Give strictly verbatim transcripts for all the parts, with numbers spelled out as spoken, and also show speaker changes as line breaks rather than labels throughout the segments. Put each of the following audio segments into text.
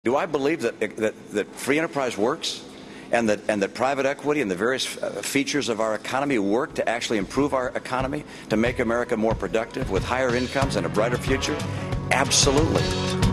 Do I believe that, that, that free enterprise works and that, and that private equity and the various features of our economy work to actually improve our economy, to make America more productive with higher incomes and a brighter future? Absolutely.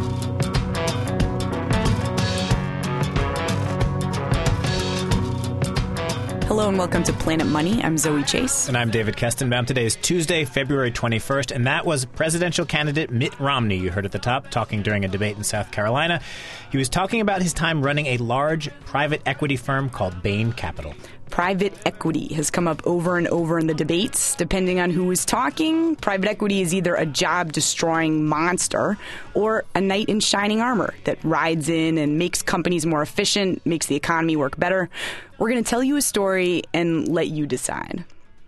Hello and welcome to Planet Money. I'm Zoe Chase.
And I'm David Kestenbaum. Today is Tuesday, February twenty-first, and that was presidential candidate Mitt Romney, you heard at the top, talking during a debate in South Carolina. He was talking about his time running a large private equity firm called Bain Capital.
Private equity has come up over and over in the debates. Depending on who is talking, private equity is either a job-destroying monster or a knight in shining armor that rides in and makes companies more efficient, makes the economy work better. We're going to tell you a story and let you decide.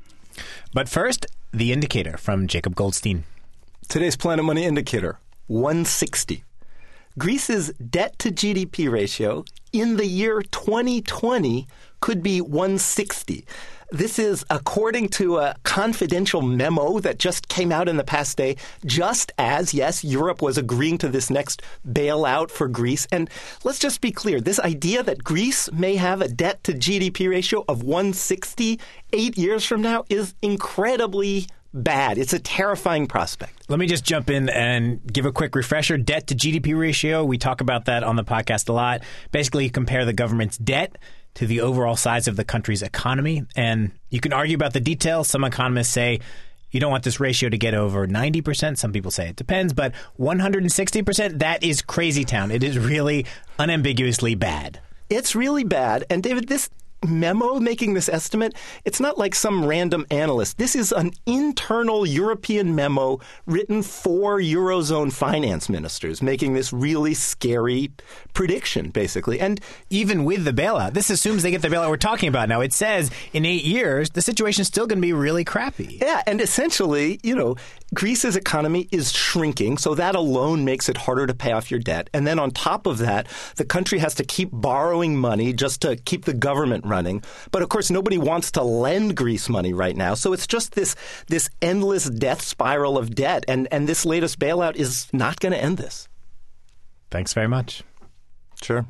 But first, the indicator from Jacob Goldstein.
Today's Planet Money indicator, one sixty. Greece's debt-to-G D P ratio in the year twenty twenty could be one sixty. This is according to a confidential memo that just came out in the past day, just as, yes, Europe was agreeing to this next bailout for Greece. And let's just be clear, this idea that Greece may have a debt-to-G D P ratio of one sixty eight years from now is incredibly bad. It's a terrifying prospect.
Let me just jump in and give a quick refresher. Debt to G D P ratio, we talk about that on the podcast a lot. Basically, you compare the government's debt to the overall size of the country's economy. And you can argue about the details. Some economists say you don't want this ratio to get over ninety percent. Some people say it depends. But one hundred sixty percent, that is crazy town. It is really unambiguously bad.
It's really bad. And David, this memo making this estimate, it's not like some random analyst. This is an internal European memo written for Eurozone finance ministers making this really scary prediction, basically. And
even with the bailout, this assumes they get the bailout we're talking about now. It says in eight years, the situation's still going to be really crappy.
Yeah, and essentially, you know, Greece's economy is shrinking, so that alone makes it harder to pay off your debt. And then on top of that, the country has to keep borrowing money just to keep the government running. But of course, nobody wants to lend Greece money right now. So it's just this this endless death spiral of debt. And, and this latest bailout is not going to end this.
Thanks very much.
Sure.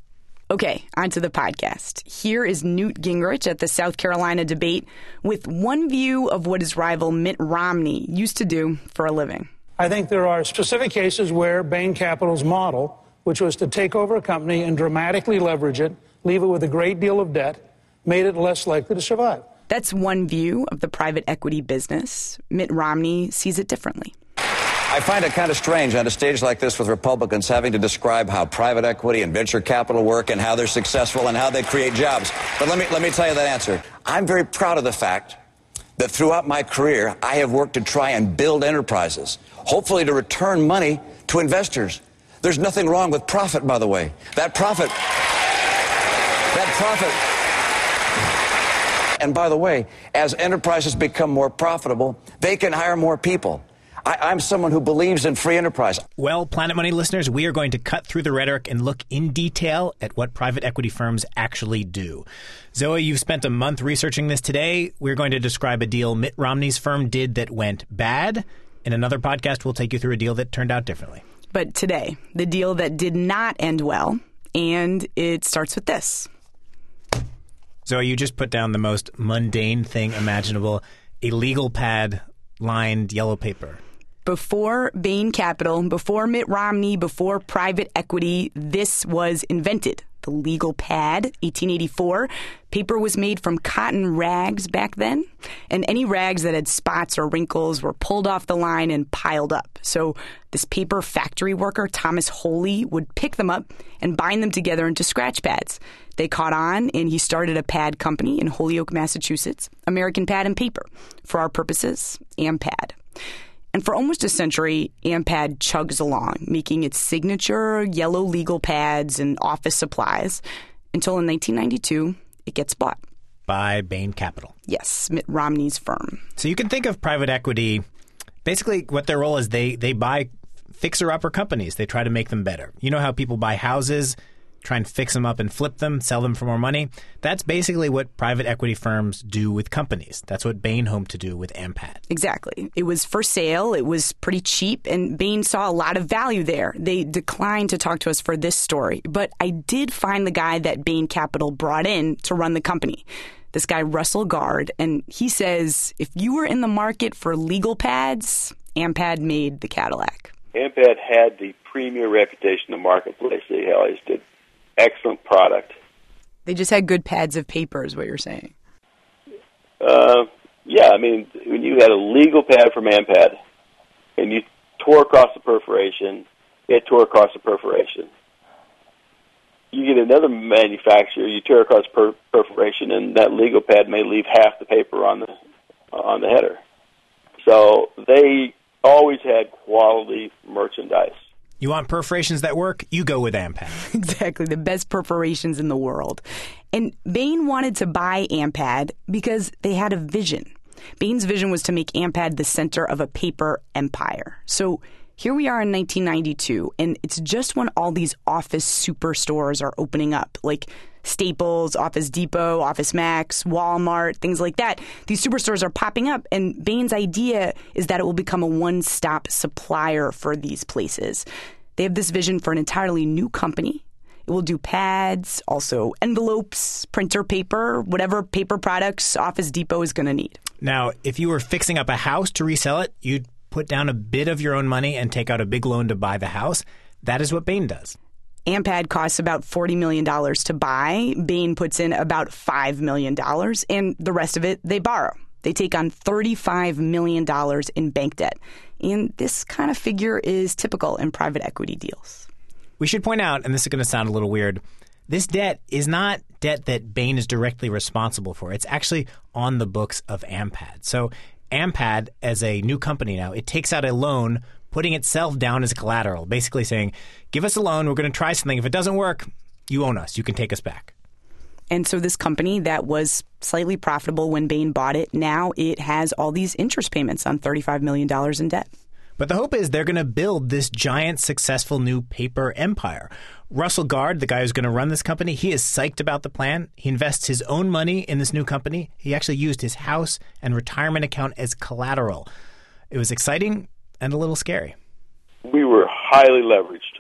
Okay, on to the podcast. Here is Newt Gingrich at the South Carolina debate with one view of what his rival Mitt Romney used to do for a living.
I think there are specific cases where Bain Capital's model, which was to take over a company and dramatically leverage it, leave it with a great deal of debt, made it less likely to survive.
That's one view of the private equity business. Mitt Romney sees it differently.
I find it kind of strange on a stage like this with Republicans having to describe how private equity and venture capital work and how they're successful and how they create jobs. But let me let me tell you that answer. I'm very proud of the fact that throughout my career, I have worked to try and build enterprises, hopefully to return money to investors. There's nothing wrong with profit, by the way. That profit, that profit. And by the way, as enterprises become more profitable, they can hire more people. I, I'm someone who believes in free enterprise.
Well, Planet Money listeners, we are going to cut through the rhetoric and look in detail at what private equity firms actually do. Zoe, you've spent a month researching this today. We're going to describe a deal Mitt Romney's firm did that went bad. In another podcast, we'll take you through a deal that turned out differently.
But today, the deal that did not end well, and it starts with this.
Zoe, you just put down the most mundane thing imaginable, a legal pad lined yellow paper.
Before Bain Capital, before Mitt Romney, before private equity, this was invented. The legal pad, eighteen eighty-four. Paper was made from cotton rags back then, and any rags that had spots or wrinkles were pulled off the line and piled up. So this paper factory worker, Thomas Holey, would pick them up and bind them together into scratch pads. They caught on, and he started a pad company in Holyoke, Massachusetts, American Pad and Paper. For our purposes, AmPad. And for almost a century, AmPad chugs along, making its signature yellow legal pads and office supplies, until in nineteen ninety-two, it gets bought.
By Bain Capital.
Yes, Mitt Romney's firm.
So you can think of private equity, basically what their role is, they, they buy fixer-upper companies. They try to make them better. You know how people buy houses, try and fix them up and flip them, sell them for more money. That's basically what private equity firms do with companies. That's what Bain hoped to do with AmPad.
Exactly. It was for sale. It was pretty cheap, and Bain saw a lot of value there. They declined to talk to us for this story, but I did find the guy that Bain Capital brought in to run the company. This guy, Russell Gard, and he says if you were in the market for legal pads, AmPad made the Cadillac.
AmPad had the premier reputation in the marketplace. They always did excellent product.
They just had good pads of paper is what you're saying.
Uh, yeah, I mean, when you had a legal pad from AmPad and you tore across the perforation, it tore across the perforation. You get another manufacturer, you tear across per- perforation, and that legal pad may leave half the paper on the on the header. So they always had quality merchandise.
You want perforations that work? You go with AmPad.
Exactly, the best perforations in the world. And Bain wanted to buy AmPad because they had a vision. Bain's vision was to make AmPad the center of a paper empire. So here we are in nineteen ninety-two, and it's just when all these office superstores are opening up, like Staples, Office Depot, Office Max, Walmart, things like that. These superstores are popping up, and Bain's idea is that it will become a one-stop supplier for these places. They have this vision for an entirely new company. It will do pads, also envelopes, printer paper, whatever paper products Office Depot is going to need.
Now, if you were fixing up a house to resell it, you'd put down a bit of your own money and take out a big loan to buy the house. That is what Bain does.
AmPad costs about forty million dollars to buy. Bain puts in about five million dollars, and the rest of it they borrow. They take on thirty-five million dollars in bank debt. And this kind of figure is typical in private equity deals.
We should point out, and this is going to sound a little weird, this debt is not debt that Bain is directly responsible for. It's actually on the books of AmPad. So AmPad, as a new company now, it takes out a loan, putting itself down as collateral, basically saying, give us a loan, we're going to try something. If it doesn't work, you own us. You can take us back.
And so this company that was slightly profitable when Bain bought it, now it has all these interest payments on thirty-five million dollars in debt.
But the hope is they're going to build this giant, successful new paper empire. Russell Gard, the guy who's going to run this company, he is psyched about the plan. He invests his own money in this new company. He actually used his house and retirement account as collateral. It was exciting and a little scary.
We were highly leveraged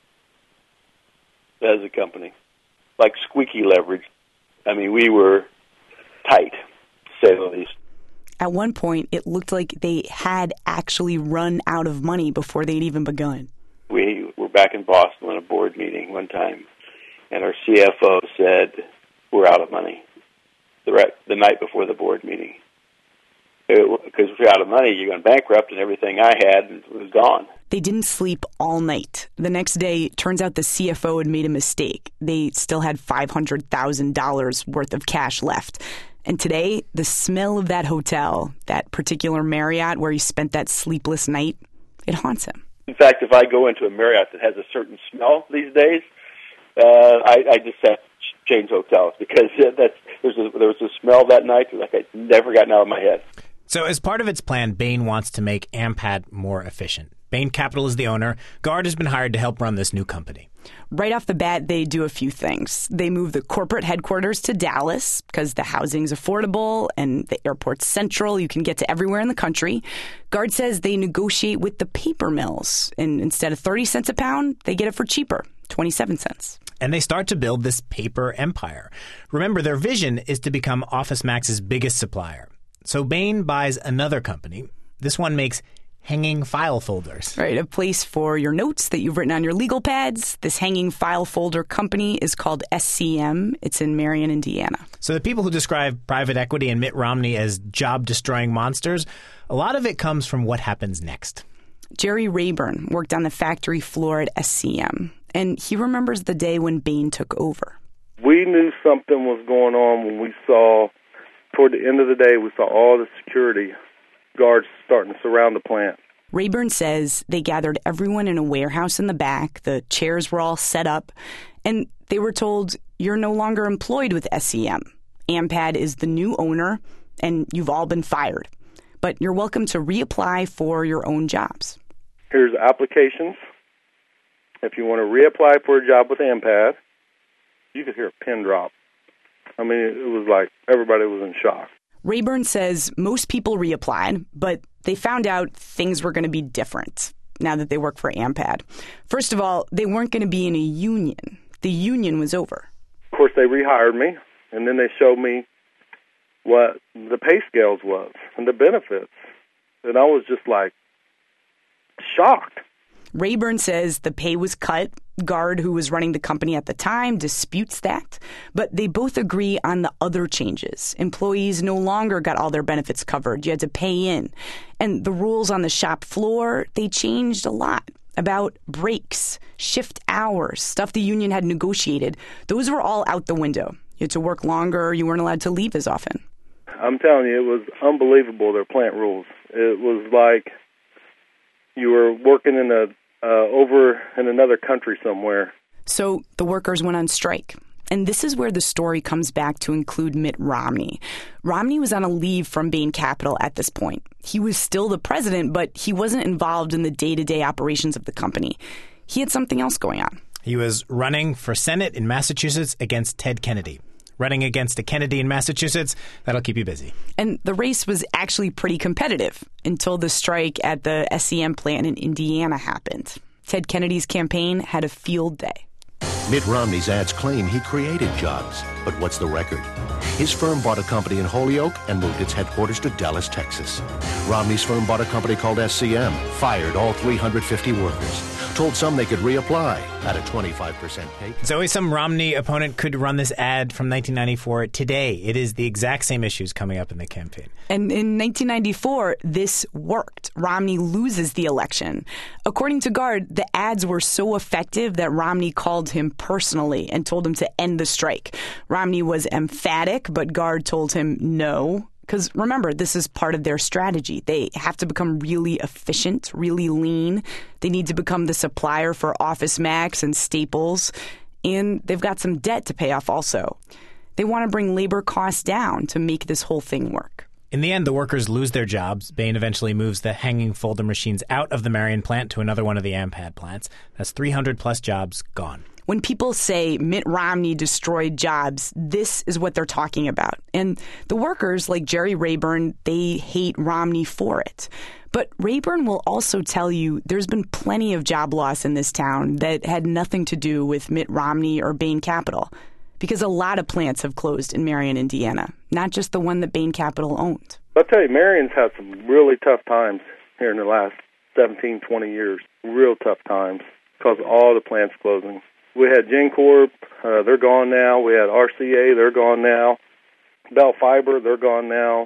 as a company, like squeaky leverage. I mean, we were tight, to say the least.
At one point, it looked like they had actually run out of money before they'd even begun.
We were back in Boston on a board meeting one time, and our C F O said, we're out of money, the, re- the night before the board meeting. Because if you're out of money, you're going bankrupt, and everything I had was gone.
They didn't sleep all night. The next day, turns out the C F O had made a mistake. They still had five hundred thousand dollars worth of cash left. And today, the smell of that hotel, that particular Marriott where he spent that sleepless night, it haunts him.
In fact, if I go into a Marriott that has a certain smell these days, uh, I, I just have to change hotels because that's, there's a, there was a smell that night like I'd never gotten out of my head.
So as part of its plan, Bain wants to make AmPad more efficient. Bain Capital is the owner. Gard has been hired to help run this new company.
Right off the bat, they do a few things. They move the corporate headquarters to Dallas because the housing's affordable and the airport's central. You can get to everywhere in the country. Gard says they negotiate with the paper mills. And instead of thirty cents a pound, they get it for cheaper, twenty-seven cents.
And they start to build this paper empire. Remember, their vision is to become Office Max's biggest supplier. So Bain buys another company. This one makes hanging file folders.
Right, a place for your notes that you've written on your legal pads. This hanging file folder company is called S C M. It's in Marion, Indiana.
So the people who describe private equity and Mitt Romney as job-destroying monsters, a lot of it comes from what happens next.
Jerry Rayburn worked on the factory floor at S C M, and he remembers the day when Bain took over.
We knew something was going on when we saw, toward the end of the day, we saw all the security guards starting to surround the plant.
Rayburn says they gathered everyone in a warehouse in the back. The chairs were all set up, and they were told, you're no longer employed with S C M. AmPad is the new owner, and you've all been fired. But you're welcome to reapply for your own jobs.
Here's applications. If you want to reapply for a job with AmPad, you could hear a pin drop. I mean, it was like everybody was in shock.
Rayburn says most people reapplied, but they found out things were going to be different now that they work for AMPAD. First of all, they weren't going to be in a union. The union was over.
Of course, they rehired me, and then they showed me what the pay scales was and the benefits. And I was just like shocked.
Rayburn says the pay was cut. Gard, who was running the company at the time, disputes that. But they both agree on the other changes. Employees no longer got all their benefits covered. You had to pay in. And the rules on the shop floor, they changed a lot. About breaks, shift hours, stuff the union had negotiated. Those were all out the window. You had to work longer. You weren't allowed to leave as often.
I'm telling you, it was unbelievable, their plant rules. It was like you were working in a Uh, over in another country somewhere.
So the workers went on strike. And this is where the story comes back to include Mitt Romney. Romney was on a leave from Bain Capital at this point. He was still the president, but he wasn't involved in the day-to-day operations of the company. He had something else going on.
He was running for Senate in Massachusetts against Ted Kennedy. Running against a Kennedy in Massachusetts, that'll keep you busy.
And the race was actually pretty competitive until the strike at the S C M plant in Indiana happened. Ted Kennedy's campaign had a field day.
Mitt Romney's ads claim he created jobs. But what's the record? His firm bought a company in Holyoke and moved its headquarters to Dallas, Texas. Romney's firm bought a company called S C M, fired all three hundred fifty workers, told some they could reapply at a twenty-five percent pay.
So always some Romney opponent could run this ad from nineteen ninety-four. Today, it is the exact same issues coming up in the campaign.
And in nineteen ninety-four, this worked. Romney loses the election. According to Gard, the ads were so effective that Romney called him personally and told him to end the strike. Romney was emphatic, but Gard told him no. Because remember, this is part of their strategy. They have to become really efficient, really lean. They need to become the supplier for Office Max and Staples. And they've got some debt to pay off also. They want to bring labor costs down to make this whole thing work.
In the end, the workers lose their jobs. Bain eventually moves the hanging folder machines out of the Marion plant to another one of the AMPAD plants. That's three hundred plus jobs gone.
When people say Mitt Romney destroyed jobs, this is what they're talking about. And the workers, like Jerry Rayburn, they hate Romney for it. But Rayburn will also tell you there's been plenty of job loss in this town that had nothing to do with Mitt Romney or Bain Capital. Because a lot of plants have closed in Marion, Indiana, not just the one that Bain Capital owned.
I'll tell you, Marion's had some really tough times here in the last seventeen, twenty years. Real tough times because of all the plants closing. We had GenCorp, uh, they're gone now. We had R C A, they're gone now. Bell Fiber, they're gone now.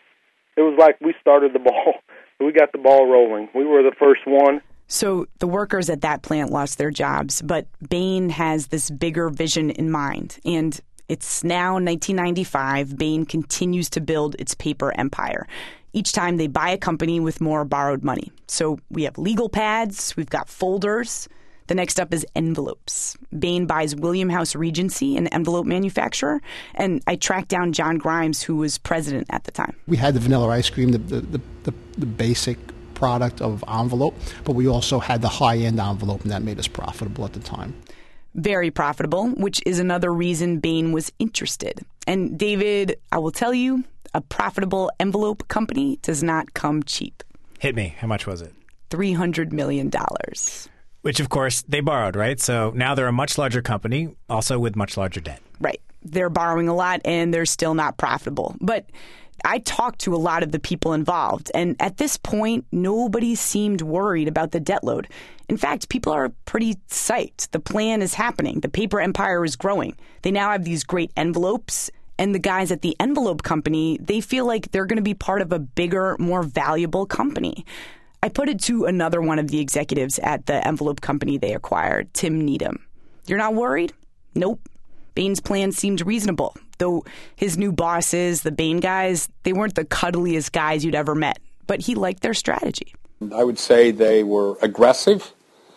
It was like we started the ball. We got the ball rolling. We were the first one.
So the workers at that plant lost their jobs, but Bain has this bigger vision in mind. And it's now nineteen ninety-five. Bain continues to build its paper empire. Each time they buy a company with more borrowed money. So we have legal pads, we've got folders. The next up is envelopes. Bain buys William House Regency, an envelope manufacturer, and I tracked down John Grimes, who was president at the time.
We had the vanilla ice cream, the the, the, the, the basic product of envelope, but we also had the high-end envelope, and that made us profitable at the time.
Very profitable, which is another reason Bain was interested. And David, I will tell you, a profitable envelope company does not come cheap.
Hit me. How much was it?
three hundred million dollars.
Which, of course, they borrowed, right? So now they're a much larger company, also with much larger debt.
Right. They're borrowing a lot, and they're still not profitable. But I talked to a lot of the people involved, and at this point, nobody seemed worried about the debt load. In fact, people are pretty psyched. The plan is happening. The paper empire is growing. They now have these great envelopes, and the guys at the envelope company, they feel like they're going to be part of a bigger, more valuable company. I put it to another one of the executives at the envelope company they acquired, Tim Needham. You're not worried? Nope. Bain's plan seemed reasonable, though his new bosses, the Bain guys, they weren't the cuddliest guys you'd ever met, but he liked their strategy.
I would say they were aggressive,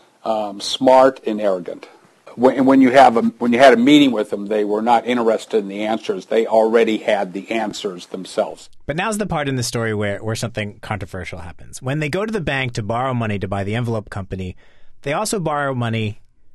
um, smart, and arrogant. When, when you have a, when you had a meeting with them, they were not interested in the answers. They already had the answers themselves.
But now's the part in the story where, where something controversial happens. When they go to the bank to borrow money to buy the envelope company, they also borrow money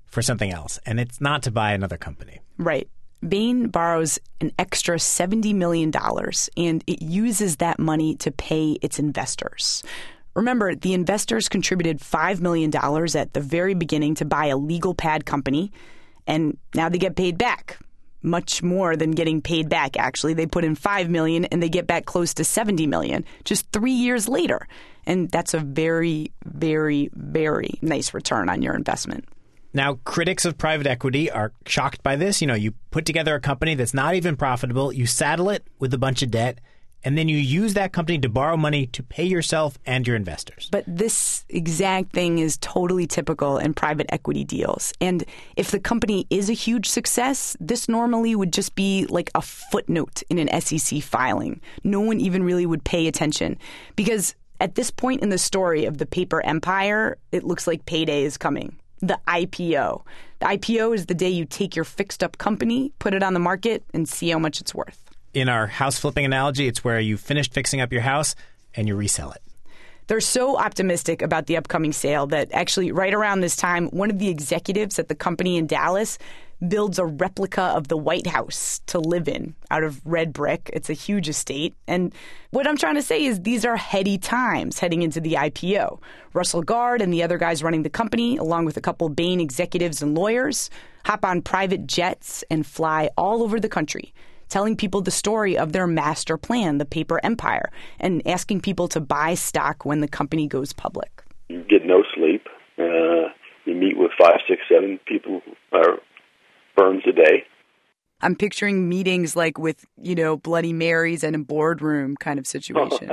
for something else, and it's not to buy another company.
Right. Bain borrows an extra seventy million dollars, and it uses that money to pay its investors. Remember, the investors contributed five million dollars at the very beginning to buy a legal pad company, and now they get paid back. Much more than getting paid back, actually. They put in five million dollars and they get back close to seventy million dollars just three years later. And that's a very, very, very nice return on your investment.
Now, critics of private equity are shocked by this. You know, you put together a company that's not even profitable, you saddle it with a bunch of debt, and then you use that company to borrow money to pay yourself and your investors.
But this exact thing is totally typical in private equity deals. And if the company is a huge success, this normally would just be like a footnote in an S E C filing. No one even really would pay attention. Because at this point in the story of the paper empire, it looks like payday is coming. The I P O. The I P O is the day you take your fixed-up company, put it on the market, and see how much it's worth.
In our house flipping analogy, it's where you finished fixing up your house and you resell it.
They're so optimistic about the upcoming sale that actually right around this time, one of the executives at the company in Dallas builds a replica of the White House to live in out of red brick. It's a huge estate. And what I'm trying to say is these are heady times heading into the I P O. Russell Gard and the other guys running the company, along with a couple of Bain executives and lawyers, hop on private jets and fly all over the country, telling people the story of their master plan, the paper empire, and asking people to buy stock when the company goes public.
You get no sleep. Uh, you meet with five, six, seven people or firms a day.
I'm picturing meetings like with, you know, Bloody Marys and a boardroom kind of situation.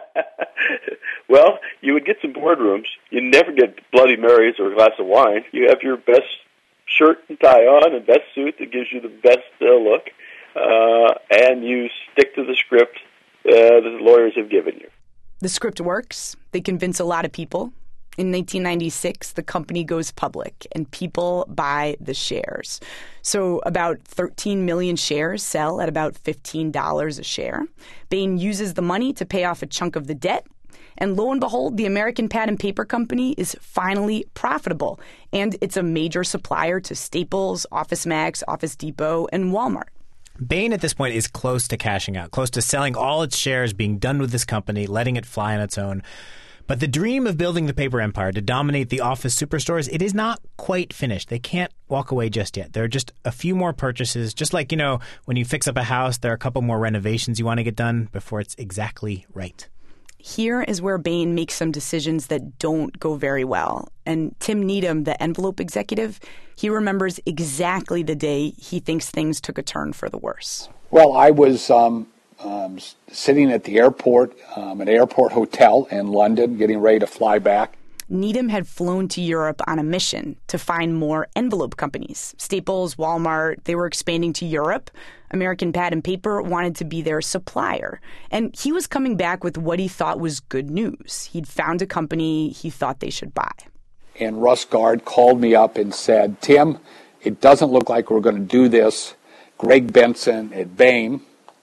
Well, you would get some boardrooms. You never get Bloody Marys or a glass of wine. You have your best shirt and tie on and best suit that gives you the best uh, look. Uh, and you stick to the script uh, that the lawyers have given you.
The script works. They convince a lot of people. In nineteen ninety-six, the company goes public and people buy the shares. So about thirteen million shares sell at about fifteen dollars a share. Bain uses the money to pay off a chunk of the debt. And lo and behold, the American Pad and Paper Company is finally profitable. And it's a major supplier to Staples, OfficeMax, Office Depot, and Walmart.
Bain at this point is close to cashing out, close to selling all its shares, being done with this company, letting it fly on its own. But the dream of building the paper empire to dominate the office superstores, it is not quite finished. They can't walk away just yet. There are just a few more purchases. Just like, you know, when you fix up a house, there are a couple more renovations you want to get done before it's exactly right.
Here is where Bain makes some decisions that don't go very well. And Tim Needham, the Envelope executive, he remembers exactly the day he thinks things took a turn for the worse.
Well, I was um, um, sitting at the airport, um, an airport hotel in London, getting ready to fly back.
Needham had flown to Europe on a mission to find more envelope companies. Staples, Walmart, they were expanding to Europe. American Pad and Paper wanted to be their supplier. And he was coming back with what he thought was good news. He'd found a company he thought they should buy.
And Russ Gard called me up and said, Tim, it doesn't look like we're going to do this. Greg Benson at Bain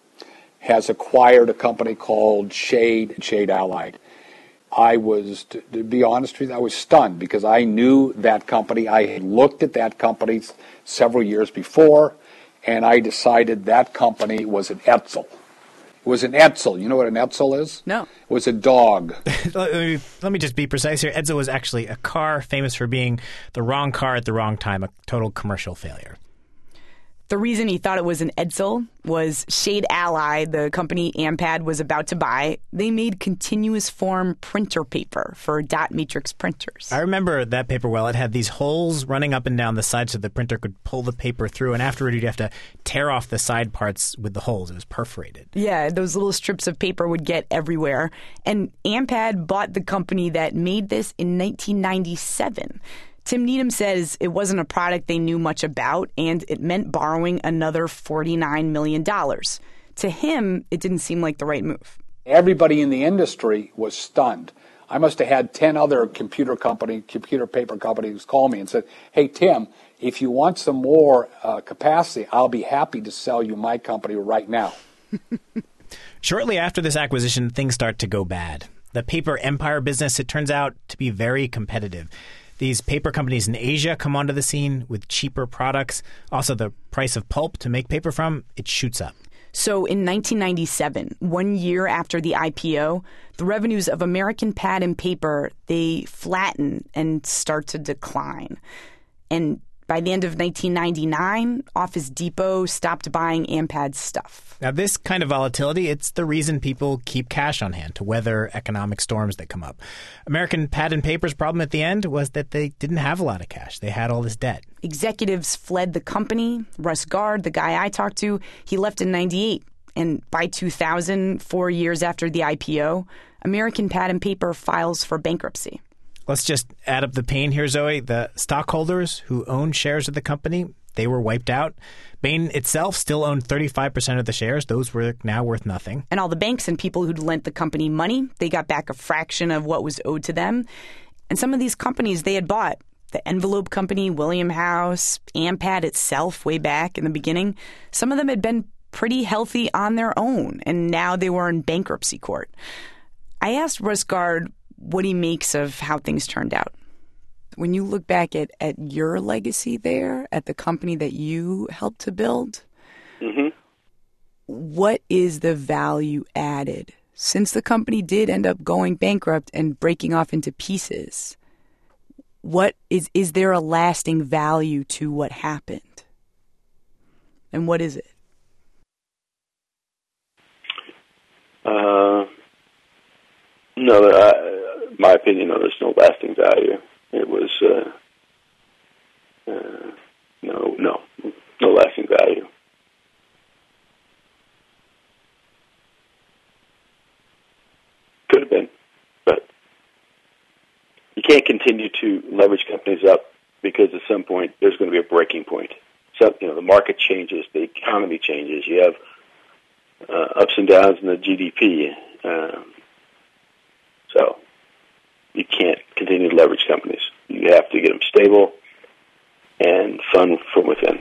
has acquired a company called Shade, Shade Allied. I was, to, to be honest with you, I was stunned because I knew that company. I had looked at that company several years before, and I decided that company was an Edsel. It was an Edsel. You know what an Edsel is?
No.
It was a dog.
let, me, let me just be precise here. Edsel was actually a car famous for being the wrong car at the wrong time, a total commercial failure.
The reason he thought it was an Edsel was Shade Allied, the company Ampad was about to buy. They made continuous form printer paper for dot matrix printers.
I remember that paper well. It had these holes running up and down the side so the printer could pull the paper through, and afterward you'd have to tear off the side parts with the holes. It was perforated.
Yeah, those little strips of paper would get everywhere. And Ampad bought the company that made this in nineteen ninety-seven. Tim Needham says it wasn't a product they knew much about, and it meant borrowing another forty-nine million dollars. To him, it didn't seem like the right move.
Everybody in the industry was stunned. I must have had ten other computer company, computer paper companies call me and said, hey, Tim, if you want some more uh, capacity, I'll be happy to sell you my company right now.
Shortly after this acquisition, things start to go bad. The paper empire business, it turns out to be very competitive. These paper companies in Asia come onto the scene with cheaper products. Also, the price of pulp to make paper from, it shoots up.
So in nineteen ninety-seven, one year after the I P O, the revenues of American Pad and Paper, they flatten and start to decline. And by the end of nineteen ninety-nine, Office Depot stopped buying AmPad's stuff.
Now, this kind of volatility, it's the reason people keep cash on hand to weather economic storms that come up. American Pad and Paper's problem at the end was that they didn't have a lot of cash. They had all this debt.
Executives fled the company. Russ Gard, the guy I talked to, he left in ninety-eight. And by two thousand, four years after the I P O, American Pad and Paper files for bankruptcy.
Let's just add up the pain here, Zoe. The stockholders who owned shares of the company, they were wiped out. Bain itself still owned thirty-five percent of the shares. Those were now worth nothing.
And all the banks and people who'd lent the company money, they got back a fraction of what was owed to them. And some of these companies they had bought, the Envelope Company, William House, AmPad itself way back in the beginning, some of them had been pretty healthy on their own, and now they were in bankruptcy court. I asked Russ Gard what he makes of how things turned out. When you look back at, at your legacy there, at the company that you helped to build,
mm-hmm.
what is the value added? Since the company did end up going bankrupt and breaking off into pieces, what is is there a lasting value to what happened? And what is it?
Uh, no, I, my opinion, no, there's no lasting value. It was, uh, uh, no, no, no lasting value. Could have been, but you can't continue to leverage companies up because at some point there's going to be a breaking point. So, you know, the market changes, the economy changes. You have uh, ups and downs in the G D P. Um, so you can't continue to leverage companies. You have to get them stable and fund from within.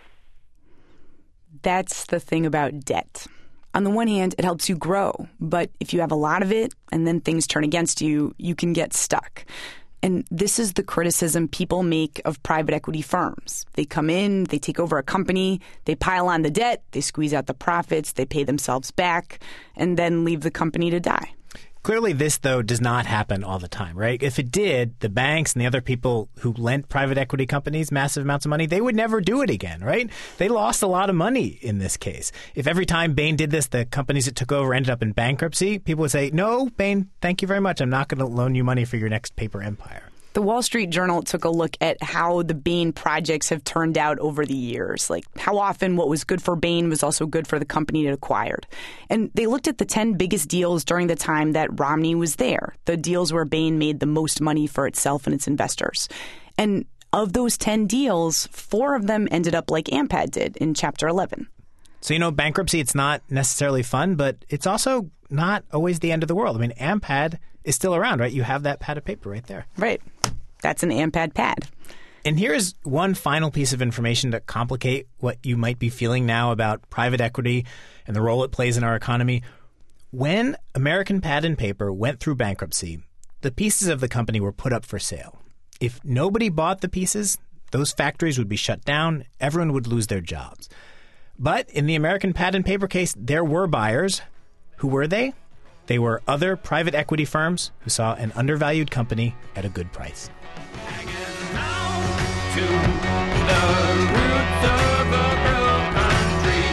That's the thing about debt. On the one hand, it helps you grow, but if you have a lot of it and then things turn against you, you can get stuck. And this is the criticism people make of private equity firms. They come in, they take over a company, they pile on the debt, they squeeze out the profits, they pay themselves back, and then leave the company to die.
Clearly, this, though, does not happen all the time, right? If it did, the banks and the other people who lent private equity companies massive amounts of money, they would never do it again, right? They lost a lot of money in this case. If every time Bain did this, the companies it took over ended up in bankruptcy, people would say, no, Bain, thank you very much. I'm not going to loan you money for your next paper empire.
The Wall Street Journal took a look at how the Bain projects have turned out over the years, like how often what was good for Bain was also good for the company it acquired. And they looked at the ten biggest deals during the time that Romney was there, the deals where Bain made the most money for itself and its investors. And of those ten deals, four of them ended up like AmPad did in Chapter eleven.
So, you know, bankruptcy, it's not necessarily fun, but it's also not always the end of the world. I mean, AmPad is still around, right? You have that pad of paper right there.
Right. That's an AmPad pad.
And here's one final piece of information to complicate what you might be feeling now about private equity and the role it plays in our economy. When American Pad and Paper went through bankruptcy, the pieces of the company were put up for sale. If nobody bought the pieces, those factories would be shut down. Everyone would lose their jobs. But in the American Pad and Paper case, there were buyers. Who were they? They were other private equity firms who saw an undervalued company at a good price.
Hanging on to the roots of a real country.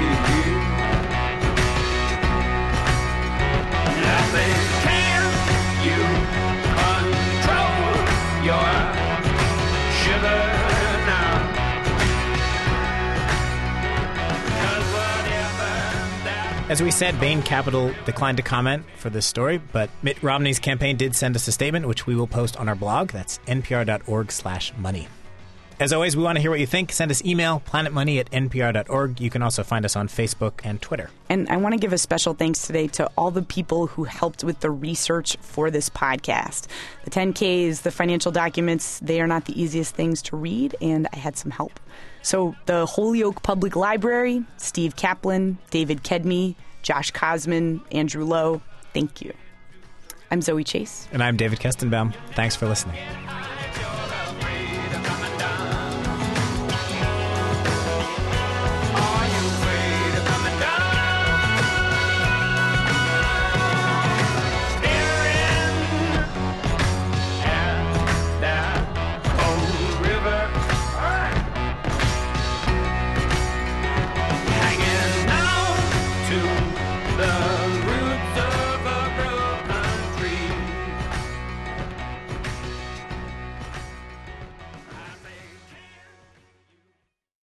Nothing can you control your sugar now.
As we said, Bain Capital declined to comment for this story, but Mitt Romney's campaign did send us a statement, which we will post on our blog. That's npr.org slash money. As always, we want to hear what you think. Send us email, planetmoney at npr dot org. You can also find us on Facebook and Twitter.
And I want to give a special thanks today to all the people who helped with the research for this podcast. The ten Ks, the financial documents, they are not the easiest things to read, and I had some help. So the Holyoke Public Library, Steve Kaplan, David Kedme, Josh Kosman, Andrew Lowe, thank you. I'm Zoe Chase.
And I'm David Kestenbaum. Thanks for listening.